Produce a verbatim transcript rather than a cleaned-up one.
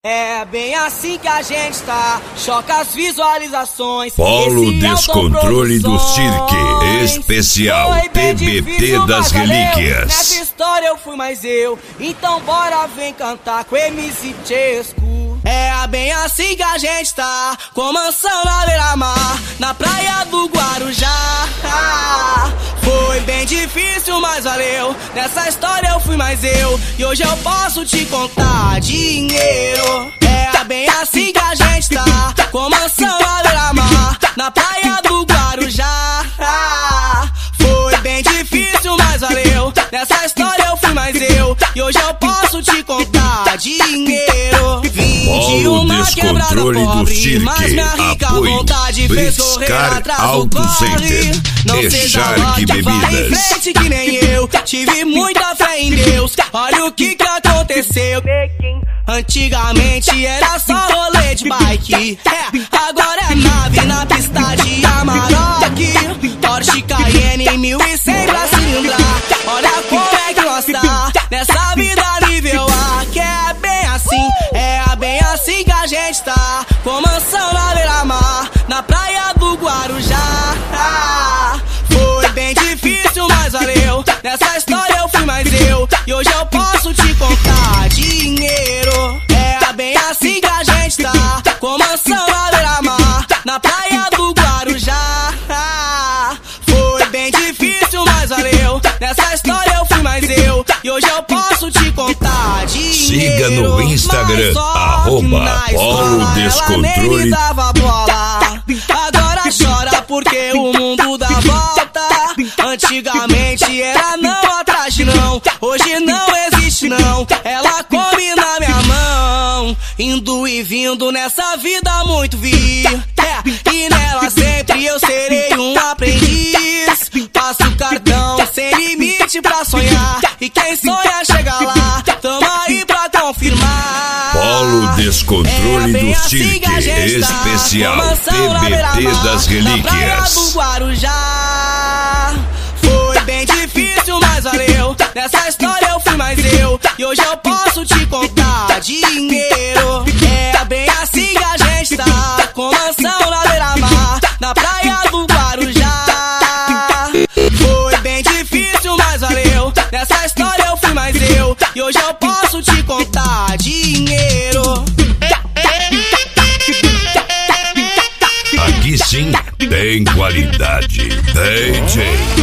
É bem assim que a gente tá, choca as visualizações. Polo Descontrole do Cirque, especial T B T das Relíquias. Nessa história eu fui mais eu, então bora vem cantar com M C Chesco. É bem assim que a gente tá, com mansão na beira-mar, na praia do Guarujá. Foi bem difícil, mas valeu, nessa história eu fui mais eu, e hoje eu posso te contar dinheiro. É bem assim que a gente tá, com mansão na beira-mar, na praia do Guarujá. Foi bem difícil, mas valeu, nessa história eu fui mais eu, e hoje eu posso te contar dinheiro. Vim de uma quebrada pobre, mas minha rica vontade fez correr atrás do corre. Não seja lote, vai em frente que nem eu, tive muita fé em Deus. Olha o que que aconteceu. Antigamente era só rolê de bike, é, agora é nave na pista de Amarok, Porsche Cayenne mil e cem pra cilindrar. Olha como é que nós tá, nessa vida nível A, que é bem assim, é bem assim que a gente tá, com mansão na beira-mar, na praia do Guarujá. Foi bem difícil, mas valeu, nessa história eu fui mais eu, e hoje eu posso te contar dinheiro. É bem assim que a gente tá, com mansão na beira-mar, na praia do Guarujá. Foi bem difícil, mas valeu, nessa história eu fui mais eu, e hoje eu posso te contar dinheiro. Siga no Instagram, arroba Polo Descontrole. Dava bola, agora chora porque o mundo dá volta. Antigamente era não atrás de não, hoje não existe não, ela come na minha mão. Indo e vindo nessa vida muito vi, é, e nela sempre eu serei um aprendiz. Passo o cartão sem limite pra sonhar, e quem sonha chega lá, tamo aí pra confirmar. Polo Descontrole é do Cirque, assim especial T B T das Relíquias. Do Guarujá. Foi bem difícil, mas valeu, nessa história eu fui mais eu, e hoje eu posso te contar dinheiro. É bem assim que a gente tá, com mansão na beira-mar, na praia do Guarujá. Foi bem difícil, mas valeu, nessa história eu fui mais eu, e hoje eu posso te contar dinheiro. Aqui sim tem qualidade. D J